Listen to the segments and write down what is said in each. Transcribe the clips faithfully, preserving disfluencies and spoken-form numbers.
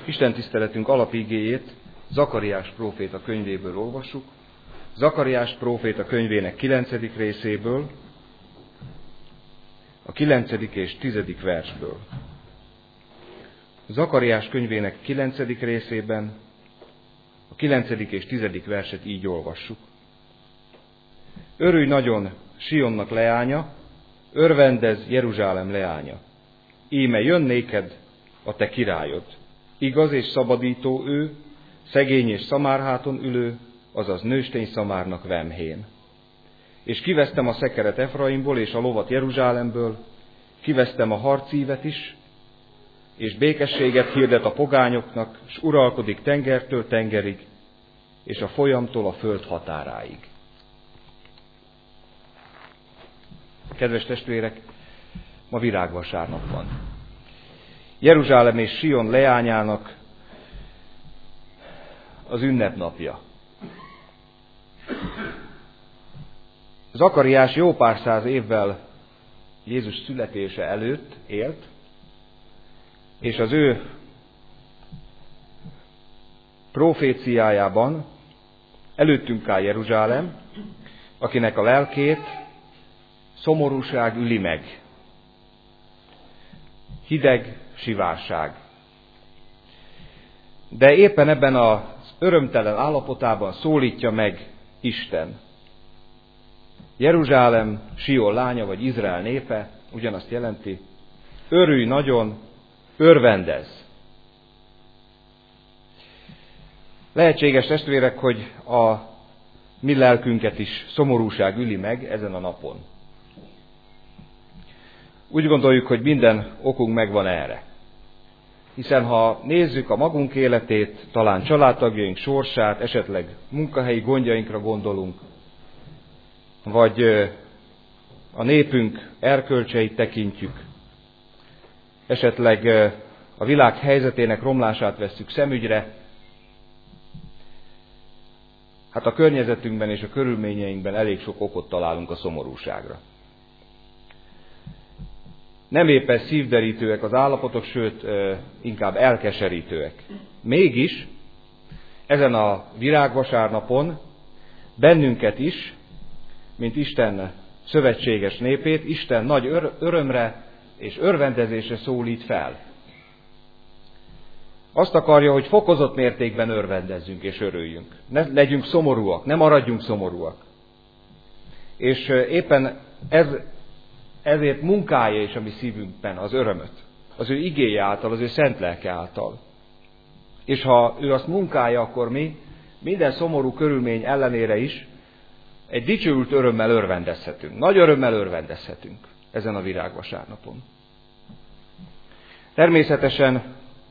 Isten tiszteletünk alapigéjét Zakariás próféta könyvéből olvassuk, Zakariás próféta könyvének kilencedik részéből, a kilencedik és tizedik versből. Zakariás könyvének kilencedik részében a kilencedik és tizedik verset így olvassuk. Örülj nagyon Sionnak leánya, örvendezz Jeruzsálem leánya. Íme jön néked a te királyod. Igaz és szabadító ő, szegény és szamárháton ülő, azaz nőstény szamárnak vemhén. És kivesztem a szekeret Efraimból és a lovat Jeruzsálemből, kivesztem a harcívet is, és békességet hirdet a pogányoknak, s uralkodik tengertől tengerig, és a folyamtól a föld határáig. Kedves testvérek, ma virágvasárnap van. Jeruzsálem és Sion leányának az ünnepnapja. Zakariás jó pár száz évvel Jézus születése előtt élt, és az ő proféciájában előttünk áll Jeruzsálem, akinek a lelkét szomorúság üli meg, hideg sivárság. De éppen ebben az örömtelen állapotában szólítja meg Isten. Jeruzsálem, Sion lánya, vagy Izrael népe, ugyanazt jelenti, örülj nagyon, örvendezz. Lehetséges, testvérek, hogy a mi lelkünket is szomorúság üli meg ezen a napon. Úgy gondoljuk, hogy minden okunk megvan erre. Hiszen ha nézzük a magunk életét, talán családtagjaink sorsát, esetleg munkahelyi gondjainkra gondolunk, vagy a népünk erkölcseit tekintjük, esetleg a világ helyzetének romlását vesszük szemügyre, hát a környezetünkben és a körülményeinkben elég sok okot találunk a szomorúságra. Nem éppen szívderítőek az állapotok, sőt, inkább elkeserítőek. Mégis, ezen a virágvasárnapon bennünket is, mint Isten szövetséges népét, Isten nagy örömre és örvendezésre szólít fel. Azt akarja, hogy fokozott mértékben örvendezzünk és örüljünk. Ne legyünk szomorúak, ne maradjunk szomorúak. És éppen ez, ezért munkálja is a mi szívünkben az örömöt. Az ő igéje által, az ő szent lelke által. És ha ő azt munkálja, akkor mi minden szomorú körülmény ellenére is egy dicsőült örömmel örvendezhetünk. Nagy örömmel örvendezhetünk ezen a virágvasárnapon. Természetesen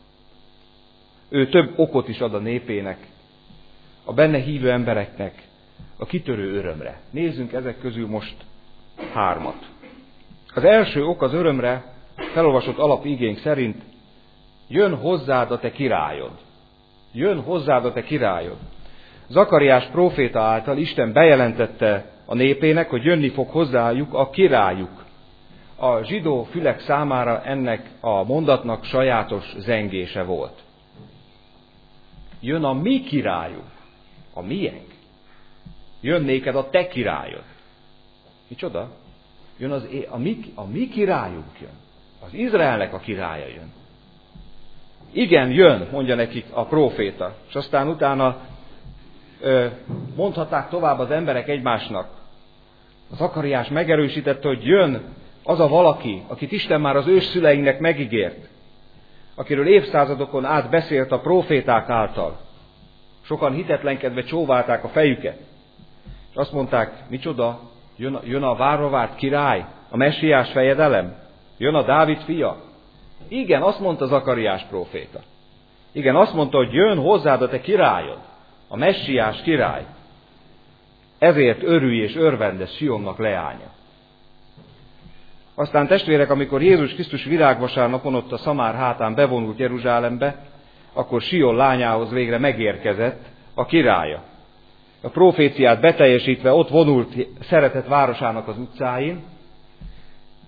ő több okot is ad a népének, a benne hívő embereknek a kitörő örömre. Nézzünk ezek közül most hármat. Az első ok az örömre, felolvasott alapigénk szerint, jön hozzád a te királyod. Jön hozzád a te királyod. Zakariás próféta által Isten bejelentette a népének, hogy jönni fog hozzájuk a királyuk. A zsidó fülek számára ennek a mondatnak sajátos zengése volt. Jön a mi királyunk, a miénk. Jön néked a te királyod. Micsoda? Jön az, a, mi, a mi királyunk jön. Az Izraelnek a királya jön. Igen, jön, mondja nekik a próféta. És aztán utána ö, mondhatták tovább az emberek egymásnak. Az Zakariás megerősítette, hogy jön az a valaki, akit Isten már az ősszüleinknek megígért, akiről évszázadokon át beszélt a próféták által. Sokan hitetlenkedve csóválták a fejüket. És azt mondták, micsoda, jön a, jön a várva várt király, a messiás fejedelem, jön a Dávid fia. Igen, azt mondta Zakariás próféta. Igen, azt mondta, hogy jön hozzád a te királyod, a messiás király. Ezért örülj és örvendezz Sionnak leánya. Aztán testvérek, amikor Jézus Krisztus virágvasárnapon ott a szamár hátán bevonult Jeruzsálembe, akkor Sion lányához végre megérkezett a királya. A proféciát beteljesítve ott vonult szeretett városának az utcáin,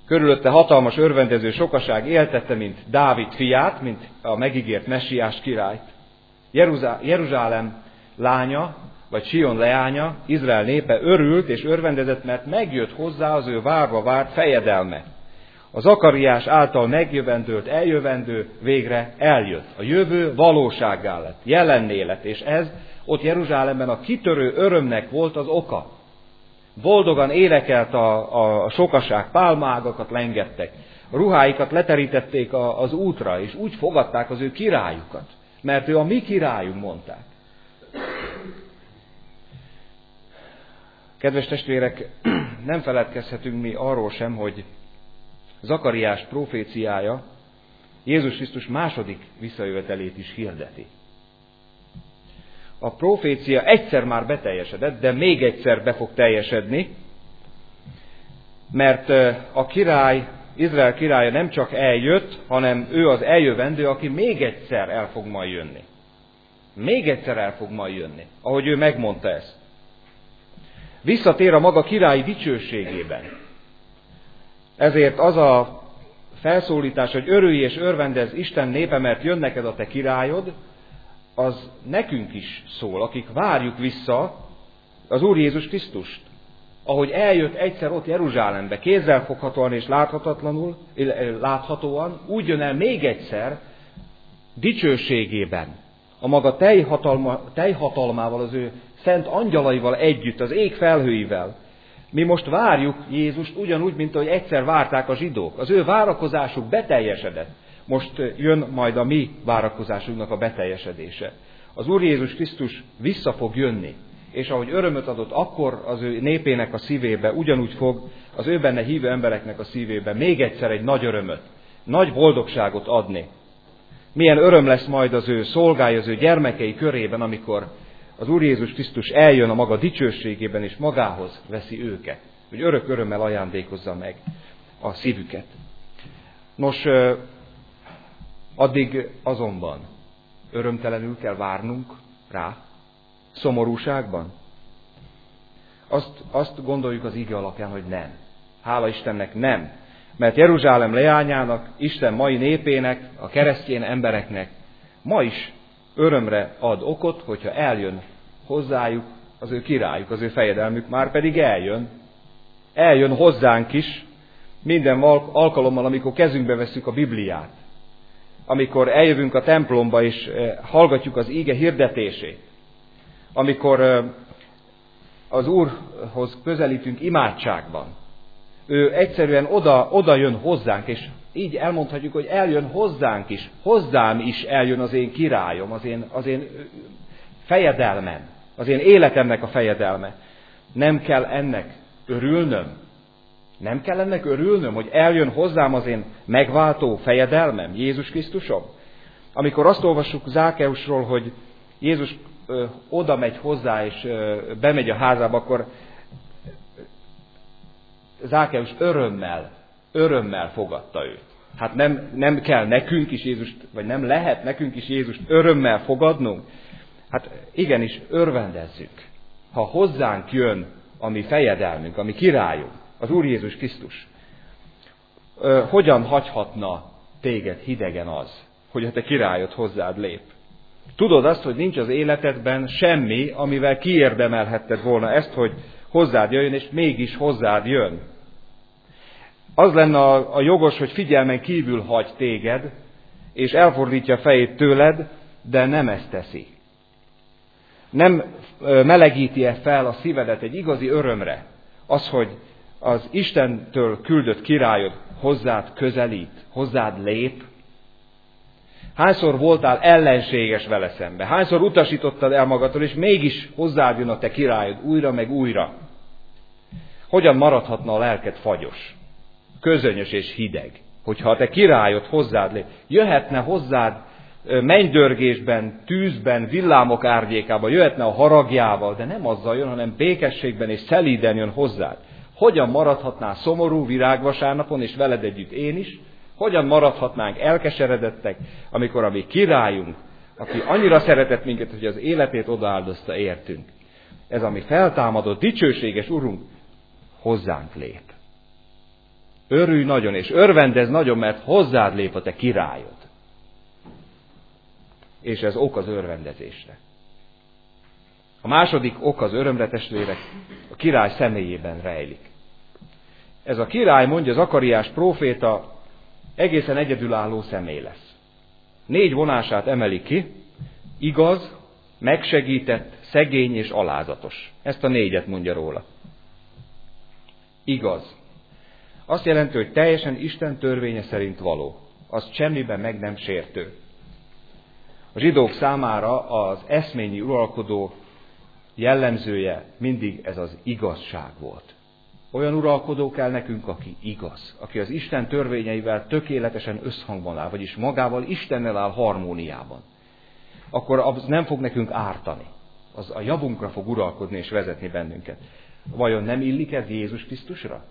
Körülötte hatalmas örvendező sokaság éltette, mint Dávid fiát, mint a megígért messiás királyt. Jeruzá- Jeruzsálem lánya, vagy Sion leánya, Izrael népe örült és örvendezett, mert megjött hozzá az ő várva várt fejedelme. A Zakariás által megjövendőlt eljövendő végre eljött. A jövő valósággá lett, jelenné lett, és ez ott Jeruzsálemben a kitörő örömnek volt az oka. Boldogan énekelt a, a sokaság, pálmaágakat lengettek, a ruháikat leterítették a, az útra, és úgy fogadták az ő királyukat, mert ő a mi királyunk, mondták. Kedves testvérek, nem feledkezhetünk mi arról sem, hogy Zakariás proféciája Jézus Krisztus második visszajövetelét is hirdeti. A profécia egyszer már beteljesedett, de még egyszer be fog teljesedni, mert a király, Izrael királya nem csak eljött, hanem ő az eljövendő, aki még egyszer el fog majd jönni. Még egyszer el fog majd jönni, ahogy ő megmondta ezt. Visszatér a maga királyi dicsőségében. Ezért az a felszólítás, hogy örülj és örvendezz Isten népe, mert jön neked a te királyod, az nekünk is szól, akik várjuk vissza az Úr Jézus Krisztust. Ahogy eljött egyszer ott Jeruzsálembe, kézzelfoghatóan és láthatatlanul, láthatóan, úgy jön el még egyszer dicsőségében, a maga teljhatalma, teljhatalmával, az ő szent angyalaival együtt, az ég felhőivel. Mi most várjuk Jézust ugyanúgy, mint ahogy egyszer várták a zsidók. Az ő várakozásuk beteljesedett. Most jön majd a mi várakozásunknak a beteljesedése. Az Úr Jézus Krisztus vissza fog jönni, és ahogy örömöt adott akkor az ő népének a szívébe, ugyanúgy fog az ő benne hívő embereknek a szívébe még egyszer egy nagy örömöt, nagy boldogságot adni. Milyen öröm lesz majd az ő szolgái, az ő gyermekei körében, amikor az Úr Jézus Krisztus eljön a maga dicsőségében, és magához veszi őket, hogy örök örömmel ajándékozza meg a szívüket. Nos, addig azonban örömtelenül kell várnunk rá, szomorúságban? Azt, azt gondoljuk az ige alapján, hogy nem. Hála Istennek nem. Mert Jeruzsálem leányának, Isten mai népének, a keresztény embereknek ma is örömre ad okot, hogyha eljön hozzájuk az ő királyuk, az ő fejedelmük, már pedig eljön. Eljön hozzánk is minden alkalommal, amikor kezünkbe vesszük a Bibliát. Amikor eljövünk a templomba és hallgatjuk az íge hirdetését. Amikor az Úrhoz közelítünk imádságban. Ő egyszerűen oda, oda jön hozzánk, és így elmondhatjuk, hogy eljön hozzánk is. Hozzám is eljön az én királyom, az én, az én fejedelmem, az én életemnek a fejedelme. Nem kell ennek örülnöm? Nem kell ennek örülnöm, hogy eljön hozzám az én megváltó fejedelmem, Jézus Krisztusom? Amikor azt olvassuk Zákeusról, hogy Jézus ö, oda megy hozzá, és ö, bemegy a házába, akkor Zákeus örömmel, örömmel fogadta őt. Hát nem, nem kell nekünk is Jézust, vagy nem lehet nekünk is Jézust örömmel fogadnunk? Hát igenis, örvendezzük, ha hozzánk jön a mi fejedelmünk, a mi királyunk, az Úr Jézus Krisztus. Ö, hogyan hagyhatna téged hidegen az, hogy a te királyod hozzád lép? Tudod azt, hogy nincs az életedben semmi, amivel kiérdemelhetted volna ezt, hogy hozzád jöjjön, és mégis hozzád jön. Az lenne a, a jogos, hogy figyelmen kívül hagy téged, és elfordítja a fejét tőled, de nem ezt teszi. Nem melegíti-e fel a szívedet egy igazi örömre, az, hogy az Istentől küldött királyod hozzád közelít, hozzád lép? Hányszor voltál ellenséges vele szembe? Hányszor utasítottad el magadtól, és mégis hozzád jön a te királyod újra meg újra? Hogyan maradhatna a lelked fagyos, közönyös és hideg, hogyha a te királyod hozzád lép? Jöhetne hozzád mennydörgésben, tűzben, villámok árnyékában, jöhetne a haragjával, de nem azzal jön, hanem békességben és szelíden jön hozzád. Hogyan maradhatnál szomorú virágvasárnapon, és veled együtt én is? Hogyan maradhatnánk elkeseredettek, amikor a mi királyunk, aki annyira szeretett minket, hogy az életét odaáldozta értünk, ez a mi feltámadott, dicsőséges Urunk hozzánk lép. Örülj nagyon, és örvendezz nagyon, mert hozzád lép a te királyod. És ez ok az örvendezésre. A második ok az örömre, testvérek, a király személyében rejlik. Ez a király, mondja Zakariás próféta, egészen egyedülálló személy lesz. Négy vonását emeli ki, igaz, megsegített, szegény és alázatos. Ezt a négyet mondja róla. Igaz. Azt jelenti, hogy teljesen Isten törvénye szerint való. Az semmiben meg nem sértő. A zsidók számára az eszményi uralkodó jellemzője mindig ez az igazság volt. Olyan uralkodó kell nekünk, aki igaz, aki az Isten törvényeivel tökéletesen összhangban áll, vagyis magával Istennel áll harmóniában. Akkor az nem fog nekünk ártani. Az a javunkra fog uralkodni és vezetni bennünket. Vajon nem illik ez Jézus Krisztusra?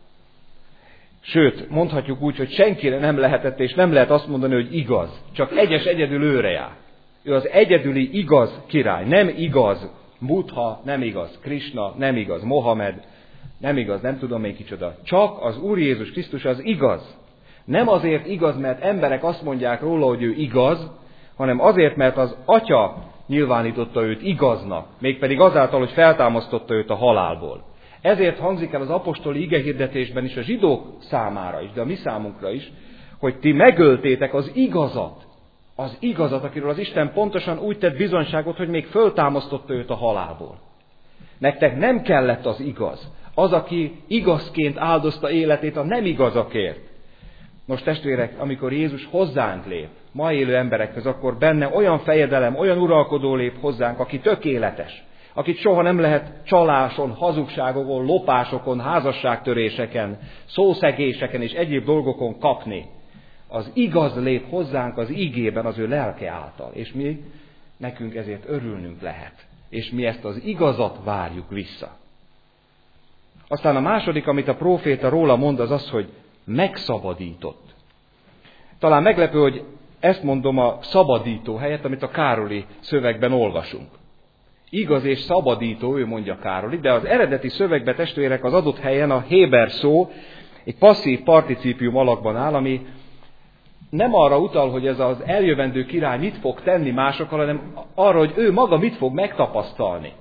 Sőt, mondhatjuk úgy, hogy senkire nem lehetett, és nem lehet azt mondani, hogy igaz. Csak egyes egyedül őre jár. Ő az egyedüli igaz király. Nem igaz Buddha, nem igaz Krishna, nem igaz Mohamed, nem igaz, nem tudom még kicsoda. Csak az Úr Jézus Krisztus az igaz. Nem azért igaz, mert emberek azt mondják róla, hogy ő igaz, hanem azért, mert az Atya nyilvánította őt igaznak, mégpedig azáltal, hogy feltámasztotta őt a halálból. Ezért hangzik el az apostoli igehirdetésben is a zsidók számára is, de a mi számunkra is, hogy ti megöltétek az igazat. Az igazat, akiről az Isten pontosan úgy tett bizonyságot, hogy még föltámasztotta őt a halálból. Nektek nem kellett az igaz. Az, aki igazként áldozta életét a nem igazakért. Most testvérek, amikor Jézus hozzánk lép, ma élő emberekhez, akkor benne olyan fejedelem, olyan uralkodó lép hozzánk, aki tökéletes. Akit soha nem lehet csaláson, hazugságokon, lopásokon, házasságtöréseken, szószegéseken és egyéb dolgokon kapni. Az igaz lép hozzánk az igében az ő lelke által, és mi nekünk ezért örülnünk lehet. És mi ezt az igazat várjuk vissza. Aztán a második, amit a próféta róla mond, az az, hogy megszabadított. Talán meglepő, hogy ezt mondom a szabadító helyett, amit a Károli szövegben olvasunk. Igaz és szabadító, ő mondja Károli, de az eredeti szövegben, testvérek, az adott helyen a héber szó egy passzív particípium alakban áll, ami nem arra utal, hogy ez az eljövendő király mit fog tenni másokkal, hanem arra, hogy ő maga mit fog megtapasztalni.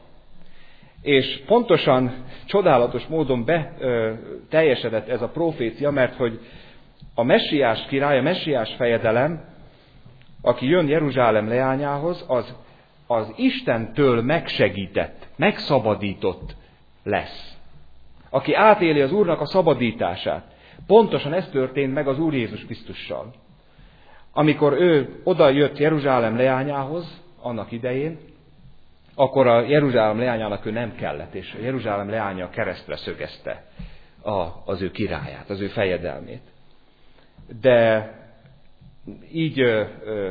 És pontosan, csodálatos módon beteljesedett ez a profécia, mert hogy a messiás király, a messiás fejedelem, aki jön Jeruzsálem leányához, az, az Istentől megsegített, megszabadított lesz. Aki átéli az Úrnak a szabadítását. Pontosan ez történt meg az Úr Jézus Krisztussal. Amikor ő oda jött Jeruzsálem leányához, annak idején, akkor a Jeruzsálem leányának ő nem kellett, és a Jeruzsálem leánya keresztre szögezte a, az ő királyát, az ő fejedelmét. De így ö, ö,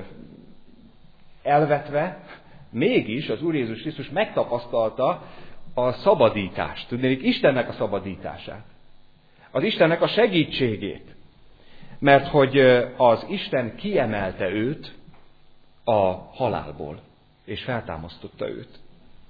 elvetve, mégis az Úr Jézus Krisztus megtapasztalta a szabadítást, tudnék, Istennek a szabadítását, az Istennek a segítségét, mert hogy az Isten kiemelte őt a halálból, és feltámasztotta őt.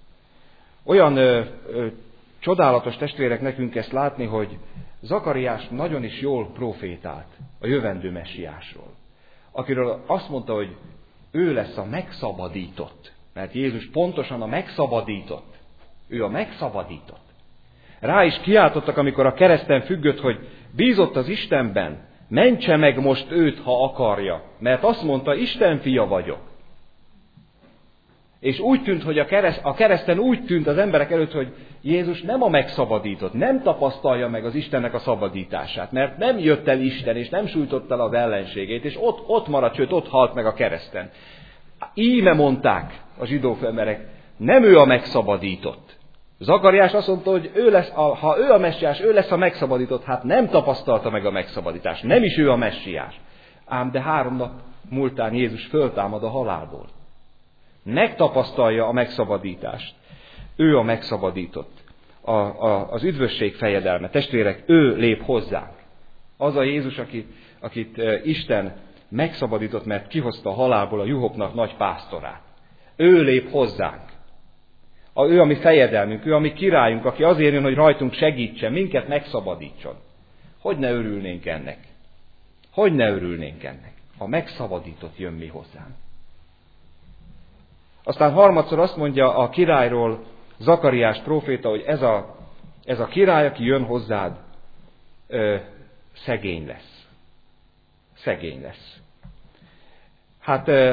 Olyan ö, ö, csodálatos, testvérek, nekünk ezt látni, hogy Zakariás nagyon is jól profétált a jövendő messiásról, akiről azt mondta, hogy ő lesz a megszabadított, mert Jézus pontosan a megszabadított. Ő a megszabadított. Rá is kiáltottak, amikor a kereszten függött, hogy bízott az Istenben, mentse meg most őt, ha akarja, mert azt mondta, Isten fia vagyok. És úgy tűnt, hogy a, kereszt, a kereszten úgy tűnt az emberek előtt, hogy Jézus nem a megszabadított, nem tapasztalja meg az Istennek a szabadítását, mert nem jött el Isten, és nem sújtott el az ellenségét, és ott, ott maradt, sőt, ott halt meg a kereszten. Íme mondták a zsidó emberek, nem ő a megszabadított. Zakariás azt mondta, hogy ő lesz a, ha ő a messiás, ő lesz a megszabadított, hát nem tapasztalta meg a megszabadítást, nem is ő a messiás. Ám de három nap múltán Jézus föltámad a halálból. Megtapasztalja a megszabadítást. Ő a megszabadított. A, a, az üdvösség fejedelme. Testvérek, ő lép hozzánk. Az a Jézus, akit, akit Isten megszabadított, mert kihozta a halálból a juhoknak nagy pásztorát. Ő lép hozzánk. A, ő a mi fejedelmünk, ő a mi királyunk, aki azért jön, hogy rajtunk segítsen, minket megszabadítson. hogy ne örülnénk ennek? Hogy ne örülnénk ennek? A megszabadított jön mi hozzánk. Aztán harmadszor azt mondja a királyról Zakariás próféta, hogy ez a, ez a király, aki jön hozzád, ö, szegény lesz. Szegény lesz. Hát ö,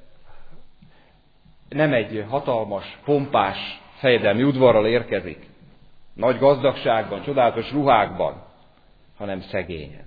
nem egy hatalmas, pompás, fejedelmi udvarral érkezik, nagy gazdagságban, csodálatos ruhákban, hanem szegényen.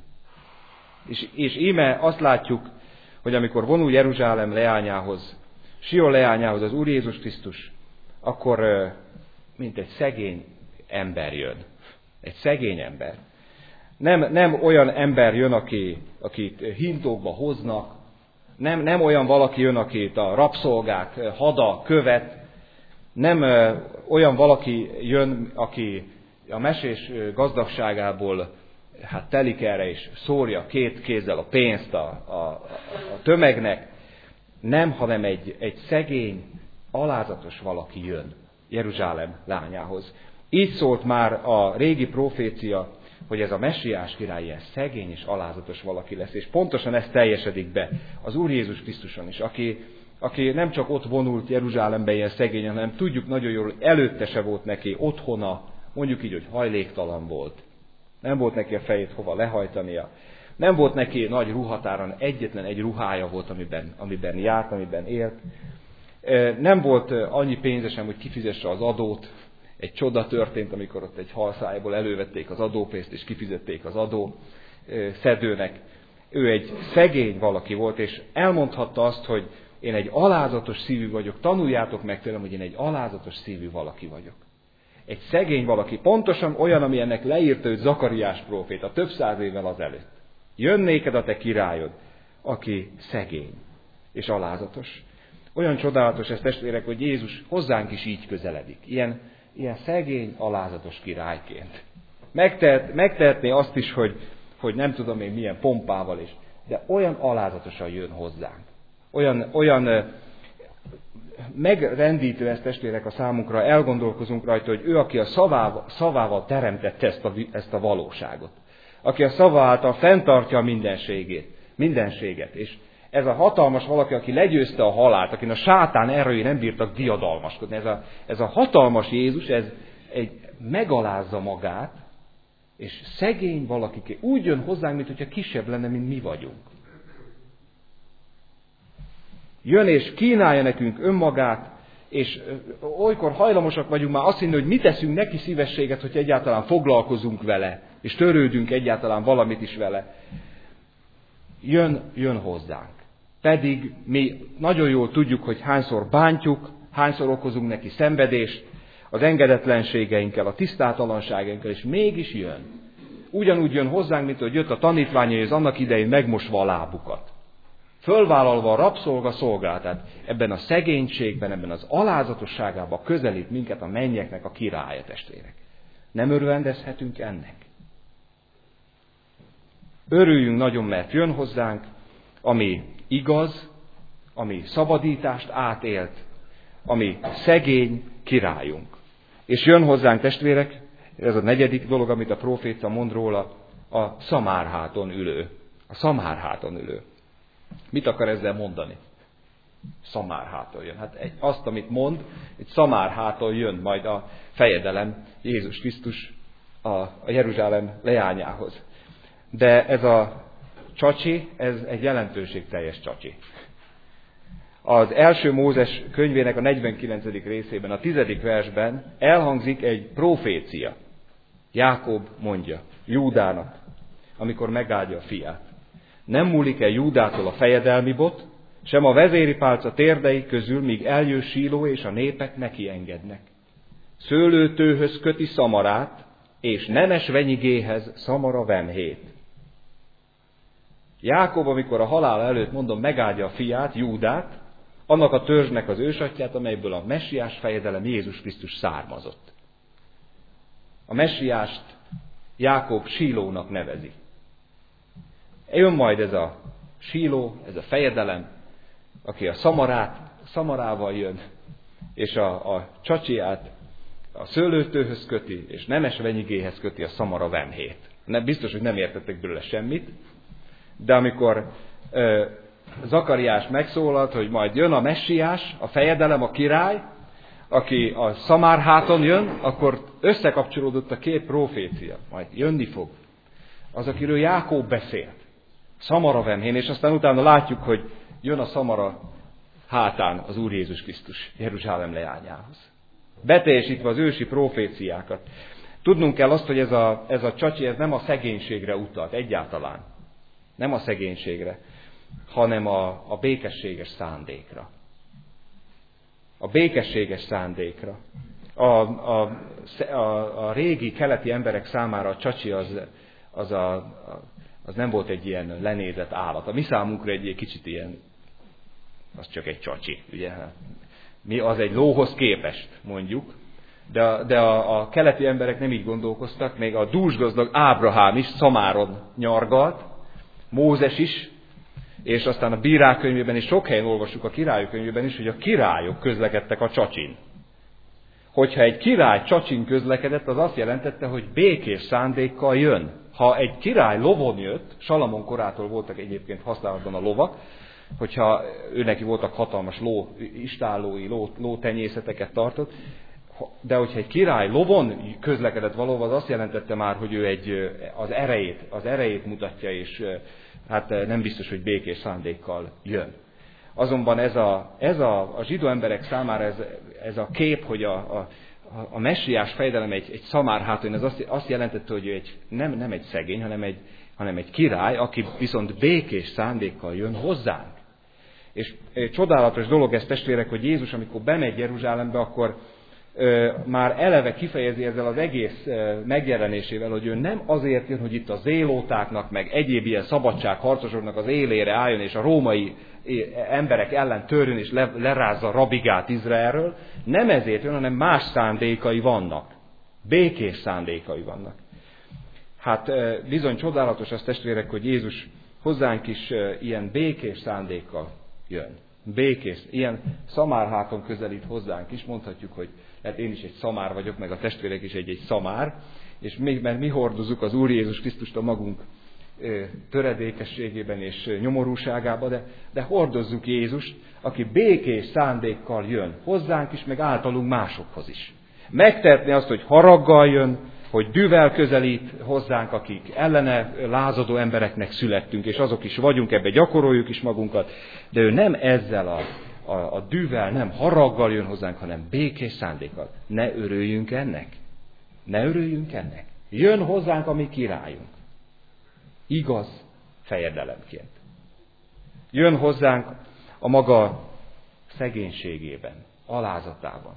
És, és íme azt látjuk, hogy amikor vonul Jeruzsálem leányához, Sion leányához az Úr Jézus Krisztus, akkor mint egy szegény ember jön. Egy szegény ember. Nem, nem olyan ember jön, aki, akit hintókba hoznak, nem, nem olyan valaki jön, akit a rabszolgák hada követ, nem olyan valaki jön, aki a mesés gazdagságából hát telik erre és szórja két kézzel a pénzt a, a, a tömegnek. Nem, hanem egy, egy szegény, alázatos valaki jön Jeruzsálem lányához. Így szólt már a régi profécia, hogy ez a messiás király ilyen szegény és alázatos valaki lesz. És pontosan ez teljesedik be az Úr Jézus Krisztuson is, aki, aki nem csak ott vonult Jeruzsálembe ilyen szegényen, hanem tudjuk nagyon jól, hogy előtte se volt neki otthona, mondjuk így, hogy hajléktalan volt. Nem volt neki a fejét hova lehajtania. Nem volt neki nagy ruhatáron, egyetlen egy ruhája volt, amiben, amiben járt, amiben élt. Nem volt annyi pénze sem, hogy kifizesse az adót. Egy csoda történt, amikor ott egy halszájból elővették az adópénzt, és kifizették az adó szedőnek. Ő egy szegény valaki volt, és elmondhatta azt, hogy én egy alázatos szívű vagyok, tanuljátok meg tőlem, hogy én egy alázatos szívű valaki vagyok. Egy szegény valaki, pontosan olyan, ami ennek leírta őt Zakariás próféta több száz évvel azelőtt. Jön néked a te királyod, aki szegény és alázatos. Olyan csodálatos ez, testvérek, hogy Jézus hozzánk is így közeledik. Ilyen, ilyen szegény, alázatos királyként. Megtehet, megtehetné azt is, hogy, hogy nem tudom én milyen pompával is, de olyan alázatosan jön hozzánk. Olyan, olyan megrendítő ez, testvérek, a számunkra, elgondolkozunk rajta, hogy ő, aki a szavával, szavával teremtette ezt a, ezt a valóságot. Aki a szava által fenntartja a mindenségét, mindenséget. És ez a hatalmas valaki, aki legyőzte a halált, akin a sátán erői nem bírtak diadalmaskodni. Ez a, ez a hatalmas Jézus, ez egy megalázza magát, és szegény valaki úgy jön hozzánk, mintha kisebb lenne, mint mi vagyunk. Jön és kínálja nekünk önmagát, és olykor hajlamosak vagyunk már azt hinni, hogy mi teszünk neki szívességet, hogy egyáltalán foglalkozunk vele, és törődünk egyáltalán valamit is vele. Jön, jön hozzánk. Pedig mi nagyon jól tudjuk, hogy hányszor bántjuk, hányszor okozunk neki szenvedést, az engedetlenségeinkkel, a tisztátalanságainkkal, és mégis jön. Ugyanúgy jön hozzánk, mint hogy jött a tanítványai, az annak idején megmosva a lábukat. Fölvállalva a rabszolga szolgálatát, ebben a szegénységben, ebben az alázatosságában közelít minket a mennyeknek a királya, testvérek. Nem örvendezhetünk ennek. Örüljünk nagyon, mert jön hozzánk, ami igaz, ami szabadítást átélt, ami szegény királyunk. És jön hozzánk, testvérek, ez a negyedik dolog, amit a próféta mond róla, a szamárháton ülő. A szamárháton ülő. Mit akar ezzel mondani? Szamárháton jön. Hát egy, azt, amit mond, egy szamárháton jön majd a fejedelem Jézus Krisztus a, a Jeruzsálem leányához. De ez a csacsi, ez egy jelentőségteljes csacsi. Az első Mózes könyvének a negyvenkilencedik részében, a tizedik versben elhangzik egy profécia. Jákob mondja Júdának, amikor megáldja a fiát. Nem múlik el Júdától a fejedelmi bot, sem a vezéri pálca térdei közül, míg eljő Síló és a népek neki engednek. Szőlőtőhöz köti szamarát, és nemes venyigéhez szamara vemhét. Jákob, amikor a halál előtt, mondom, megáldja a fiát, Júdát, annak a törzsnek az ősatyját, amelyből a messiás fejedelem Jézus Krisztus származott. A messiást Jákob Sílónak nevezi. Jön majd ez a Síló, ez a fejedelem, aki a szamarát, szamarával jön, és a, a csacsiját a szőlőtőhöz köti, és nemes venyigéhez köti a szamara vemhét. Nem, biztos, hogy nem értettek belőle semmit, de amikor ö, Zakariás megszólalt, hogy majd jön a messiás, a fejedelem, a király, aki a szamárháton jön, akkor összekapcsolódott a két profécia. Majd jönni fog. Az, akiről Jákób beszélt. Szamaravemhén, és aztán utána látjuk, hogy jön a szamara hátán az Úr Jézus Krisztus Jeruzsálem leányához. Beteljesítve az ősi proféciákat. Tudnunk kell azt, hogy ez a, ez a csacsi, ez nem a szegénységre utalt egyáltalán. Nem a szegénységre, hanem a, a békességes szándékra. A békességes szándékra. A, a, a, a régi keleti emberek számára a csacsi az, az, a, az nem volt egy ilyen lenézett állat. A mi számunkra egy kicsit ilyen, az csak egy csacsi, ugye? Mi az egy lóhoz képest, mondjuk. De, de a, a keleti emberek nem így gondolkoztak, még a dúsgazdag Ábrahám is szamáron nyargalt, Mózes is, és aztán a Bírák könyvében is, sok helyen olvassuk a királyok könyvében is, hogy a királyok közlekedtek a csacsin. Hogyha egy király csacsin közlekedett, az azt jelentette, hogy békés szándékkal jön. Ha egy király lovon jött, Salamon korától voltak egyébként használatban a lovak, hogyha őneki voltak hatalmas ló, istállói, ló, lótenyészeteket tartott, de hogyha egy király lovon közlekedett valóban, az azt jelentette már, hogy ő egy, az erejét, az erejét mutatja, és hát nem biztos, hogy békés szándékkal jön. Azonban ez a, ez a, a zsidó emberek számára ez, ez a kép, hogy a, a, a messiás fejedelem egy, egy szamárháton, ez azt, azt jelentette, hogy ő egy, nem, nem egy szegény, hanem egy, hanem egy király, aki viszont békés szándékkal jön hozzánk. És egy csodálatos dolog ez, testvérek, hogy Jézus, amikor bemegy Jeruzsálembe, akkor ö, már eleve kifejezi ezzel az egész ö, megjelenésével, hogy ő nem azért jön, hogy itt a zélótáknak, meg egyéb ilyen szabadságharcosoknak az élére álljon, és a római emberek ellen törjön, és le, lerázza rabigát Izraelről. Nem ezért jön, hanem más szándékai vannak. Békés szándékai vannak. Hát bizony csodálatos az, testvérek, hogy Jézus hozzánk is ilyen békés szándékkal jön. Békés, ilyen szamárháton közelít hozzánk is, mondhatjuk, hogy hát én is egy szamár vagyok, meg a testvérek is egy-egy szamár, és mi, mert mi hordozzuk az Úr Jézus Krisztust a magunk töredékességében és nyomorúságában, de, de hordozzuk Jézust, aki békés szándékkal jön hozzánk is, meg általunk másokhoz is. Megtehetné azt, hogy haraggal jön, hogy dühvel közelít hozzánk, akik ellene lázadó embereknek születtünk, és azok is vagyunk, ebbe gyakoroljuk is magunkat, de ő nem ezzel a, a, a dühvel, nem haraggal jön hozzánk, hanem békés szándékkal. Ne örüljünk ennek. Ne örüljünk ennek. Jön hozzánk a mi királyunk. Igaz fejedelemként. Jön hozzánk a maga szegénységében, alázatában.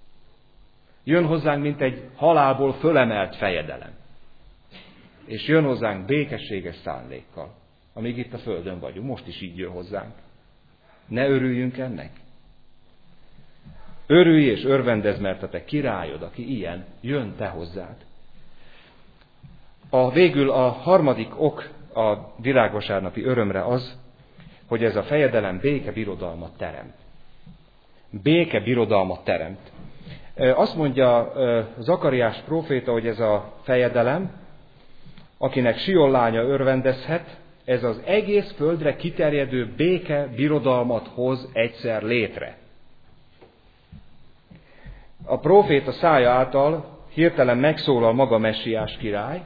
Jön hozzánk, mint egy halálból fölemelt fejedelem. És jön hozzánk békességes szándékkal, amíg itt a földön vagyunk. Most is így jön hozzánk. Ne örüljünk ennek. Örülj és örvendezz, mert a te királyod, aki ilyen, jön te hozzád. A végül a harmadik ok a virágvasárnapi örömre az, hogy ez a fejedelem békebirodalmat teremt. Békebirodalmat teremt. Azt mondja Zakariás próféta, hogy ez a fejedelem, akinek Sion lánya örvendezhet, ez az egész földre kiterjedő békebirodalmat hoz egyszer létre. A próféta szája által hirtelen megszólal maga messiás király,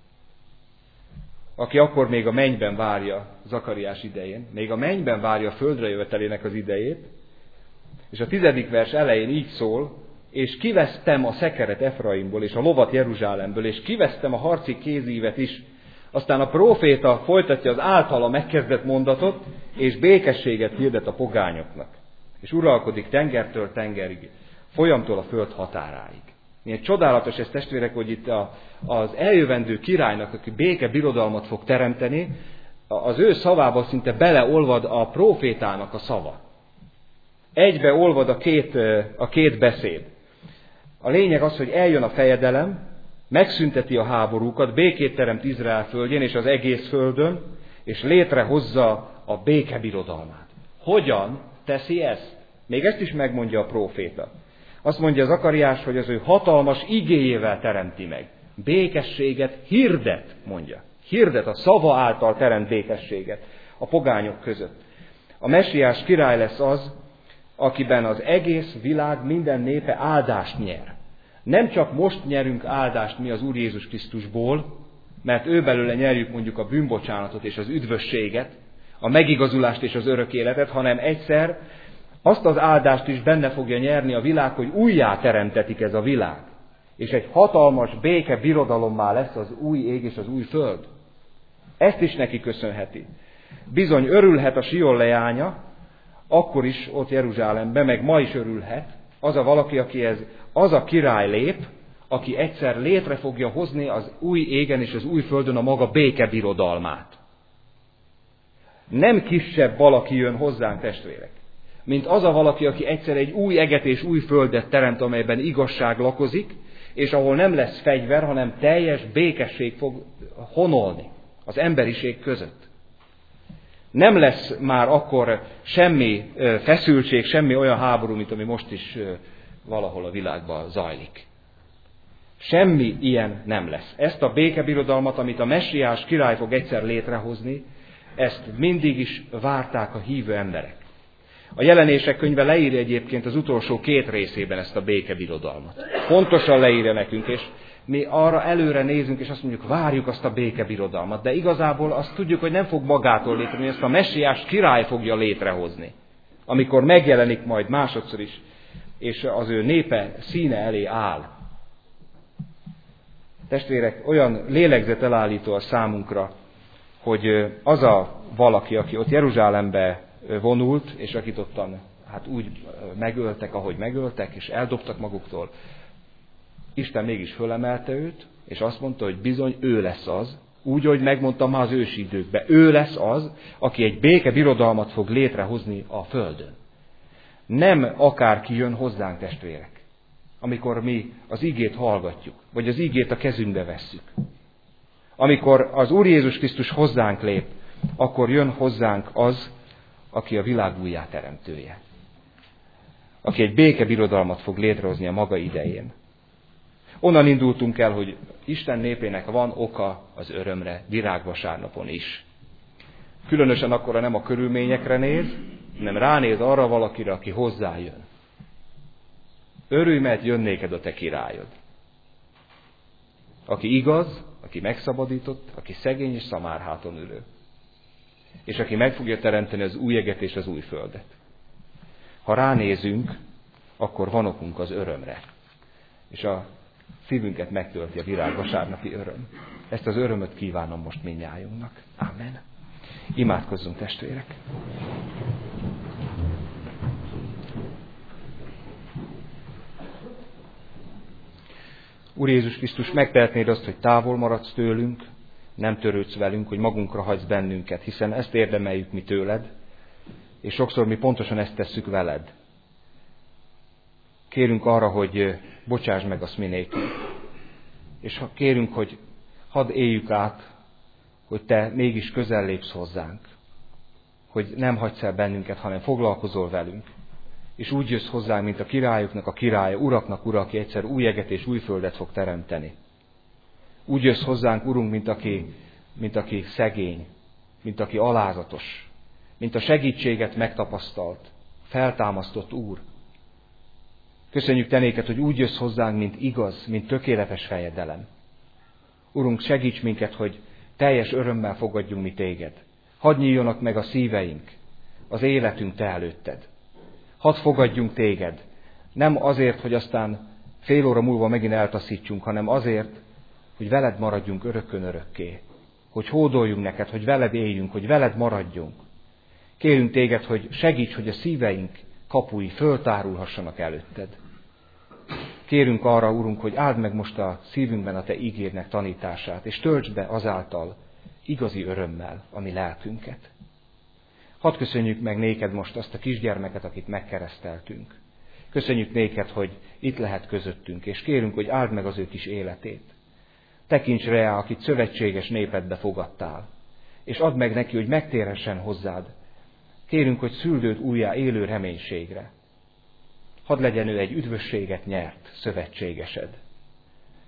aki akkor még a mennyben várja Zakariás idején, még a mennyben várja a földre jövetelének az idejét, és a tizedik vers elején így szól, és kivesztem a szekeret Efraimból, és a lovat Jeruzsálemből, és kivesztem a harci kézívet is. Aztán a próféta folytatja az általa megkezdett mondatot, és békességet hirdet a pogányoknak. És uralkodik tengertől tengerig, folyamtól a föld határáig. Milyen csodálatos ez, testvérek, hogy itt a, az eljövendő királynak, aki béke birodalmat fog teremteni, az ő szavába szinte beleolvad a prófétának a szava. Egybe olvad a két, a két beszéd. A lényeg az, hogy eljön a fejedelem, megszünteti a háborúkat, békét teremt Izrael földjén és az egész földön, és létrehozza a békebirodalmát. Hogyan teszi ezt? Még ezt is megmondja a próféta. Azt mondja Zakariás, hogy az ő hatalmas igéjével teremti meg. békességet hirdet, mondja. Hirdet, a szava által teremt békességet a pogányok között. A messiás király lesz az, akiben az egész világ minden népe áldást nyer. Nem csak most nyerünk áldást mi az Úr Jézus Krisztusból, mert ő belőle nyerjük mondjuk a bűnbocsánatot és az üdvösséget, a megigazulást és az örök életet, hanem egyszer azt az áldást is benne fogja nyerni a világ, hogy újjá teremtetik ez a világ. És egy hatalmas béke birodalommá lesz az új ég és az új föld. Ezt is neki köszönheti. Bizony örülhet a Sion leánya, akkor is ott Jeruzsálemben, meg ma is örülhet, az a valaki, akihez az a király lép, aki egyszer létre fogja hozni az új égen és az új földön a maga békebirodalmát. Nem kisebb valaki jön hozzánk, testvérek, mint az a valaki, aki egyszer egy új eget és új földet teremt, amelyben igazság lakozik, és ahol nem lesz fegyver, hanem teljes békesség fog honolni az emberiség között. Nem lesz már akkor semmi feszültség, semmi olyan háború, mint ami most is valahol a világban zajlik. Semmi ilyen nem lesz. Ezt a békebirodalmat, amit a messiás király fog egyszer létrehozni, ezt mindig is várták a hívő emberek. A Jelenések könyve leírja egyébként az utolsó két részében ezt a békebirodalmat. Pontosan leírja nekünk, és mi arra előre nézünk, és azt mondjuk, várjuk azt a békebirodalmat, de igazából azt tudjuk, hogy nem fog magától létrehozni, ezt a messiás király fogja létrehozni, amikor megjelenik majd másodszor is, és az ő népe színe elé áll. Testvérek, olyan lélegzetelállító a számunkra, hogy az a valaki, aki ott Jeruzsálembe vonult, és akit ottan hát úgy megöltek, ahogy megöltek, és eldobtak maguktól, Isten mégis fölemelte őt, és azt mondta, hogy bizony ő lesz az, úgy, hogy megmondtam már az ősi időkben, ő lesz az, aki egy békebirodalmat fog létrehozni a földön. Nem akárki jön hozzánk, testvérek, amikor mi az igét hallgatjuk, vagy az igét a kezünkbe vesszük. Amikor az Úr Jézus Krisztus hozzánk lép, akkor jön hozzánk az, aki a világ újjáteremtője. Aki egy békebirodalmat fog létrehozni a maga idején. Onnan indultunk el, hogy Isten népének van oka az örömre, virágvasárnapon is. Különösen akkor nem a körülményekre néz, hanem ránéz arra valakire, aki hozzájön. Örülj, mert jön néked a te királyod. Aki igaz, aki megszabadított, aki szegény és szamárháton ülő. És aki meg fogja teremteni az új eget és az új földet. Ha ránézünk, akkor van okunk az örömre. És a szívünket megtölti a virágvasárnapi öröm. Ezt az örömöt kívánom most mindnyájunknak. Amen. Imádkozzunk, testvérek! Úr Jézus Krisztus, megtehetnéd azt, hogy távol maradsz tőlünk, nem törődsz velünk, hogy magunkra hagysz bennünket, hiszen ezt érdemeljük mi tőled, és sokszor mi pontosan ezt tesszük veled. Kérünk arra, hogy bocsáss meg azt mi nékünk. És kérünk, hogy hadd éljük át, hogy te mégis közel lépsz hozzánk. Hogy nem hagysz el bennünket, hanem foglalkozol velünk. És úgy jössz hozzánk, mint a királyoknak a királya, uraknak ura, aki egyszer új eget és új földet fog teremteni. Úgy jössz hozzánk, Urunk, mint aki, mint aki szegény, mint aki alázatos, mint a segítséget megtapasztalt, feltámasztott Úr. Köszönjük te néked, hogy úgy jössz hozzánk, mint igaz, mint tökéletes fejedelem. Urunk, segíts minket, hogy teljes örömmel fogadjunk mi téged. Hadd nyíljanak meg a szíveink, az életünk te előtted. Hadd fogadjunk téged, nem azért, hogy aztán fél óra múlva megint eltaszítsunk, hanem azért, hogy veled maradjunk örökkön örökké. Hogy hódoljunk neked, hogy veled éljünk, hogy veled maradjunk. Kérünk téged, hogy segíts, hogy a szíveink kapui föltárulhassanak előtted. Kérünk arra, Urunk, hogy áld meg most a szívünkben a te ígédnek tanítását, és töltsd be azáltal igazi örömmel a mi lelkünket. Hadd köszönjük meg néked most azt a kisgyermeket, akit megkereszteltünk. Köszönjük néked, hogy itt lehet közöttünk, és kérünk, hogy áld meg az ő kis életét. Tekints rá, akit szövetséges népedbe fogadtál, és add meg neki, hogy megtérhessen hozzád. Kérünk, hogy szüld őt újjá élő reménységre. Hadd legyen ő egy üdvösséget nyert szövetségesed.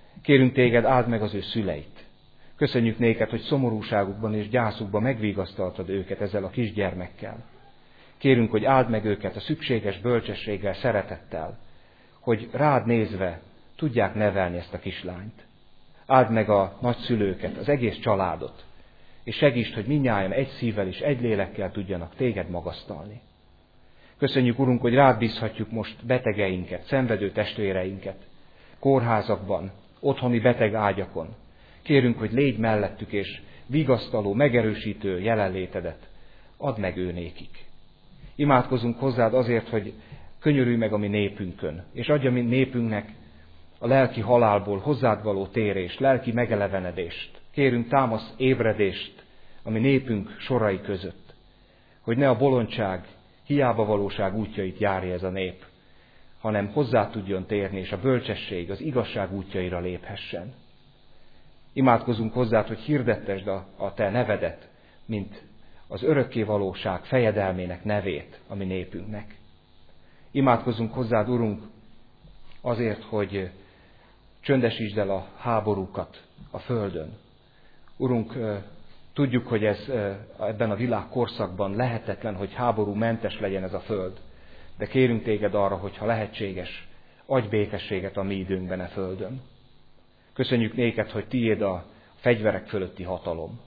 Kérünk téged, áld meg az ő szüleit. Köszönjük néked, hogy szomorúságukban és gyászukban megvigasztaltad őket ezzel a kisgyermekkel. Kérünk, hogy áld meg őket a szükséges bölcsességgel, szeretettel, hogy rád nézve tudják nevelni ezt a kislányt. Áld meg a nagyszülőket, az egész családot, és segítsd, hogy mindnyájan egy szívvel és egy lélekkel tudjanak téged magasztalni. Köszönjük, Urunk, hogy rád bízhatjuk most betegeinket, szenvedő testvéreinket, kórházakban, otthoni beteg ágyakon. Kérünk, hogy légy mellettük, és vigasztaló, megerősítő jelenlétedet add meg ő nékik. Imádkozunk hozzád azért, hogy könyörülj meg a mi népünkön, és adj a mi népünknek a lelki halálból hozzád való térést, lelki megelevenedést. Kérünk, támasz ébredést a mi népünk sorai között, hogy ne a bolondság, hiába valóság útjait járja ez a nép, hanem hozzá tudjon térni, és a bölcsesség, az igazság útjaira léphessen. Imádkozunk hozzád, hogy hirdettesd a, a te nevedet, mint az örökké valóság fejedelmének nevét a mi népünknek. Imádkozunk hozzád, Urunk, azért, hogy csöndesítsd el a háborúkat a földön. Urunk, tudjuk, hogy ez ebben a világ korszakban lehetetlen, hogy háborúmentes legyen ez a föld. De kérünk téged arra, hogyha lehetséges, adj békességet a mi időnkben a földön. Köszönjük néked, hogy tiéd a fegyverek fölötti hatalom.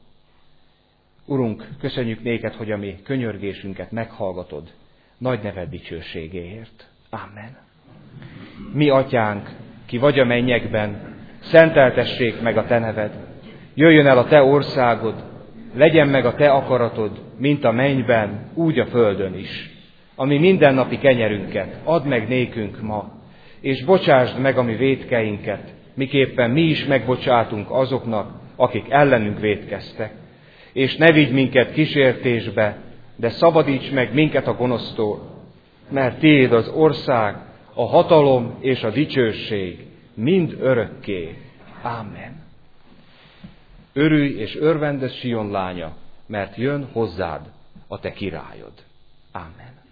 Urunk, köszönjük néked, hogy a mi könyörgésünket meghallgatod nagy neved dicsőségéért. Amen. Mi atyánk, ki vagy a mennyekben, szenteltessék meg a te neved. Jöjjön el a te országod, legyen meg a te akaratod, mint a mennyben, úgy a földön is. Ami mindennapi kenyerünket add meg nékünk ma, és bocsásd meg a mi vétkeinket, miképpen mi is megbocsátunk azoknak, akik ellenünk vétkeztek. És ne vigy minket kísértésbe, de szabadíts meg minket a gonosztól, mert tiéd az ország, a hatalom és a dicsőség mind örökké. Ámen. Örülj és örvendezz, Sion lánya, mert jön hozzád a te királyod. Ámen.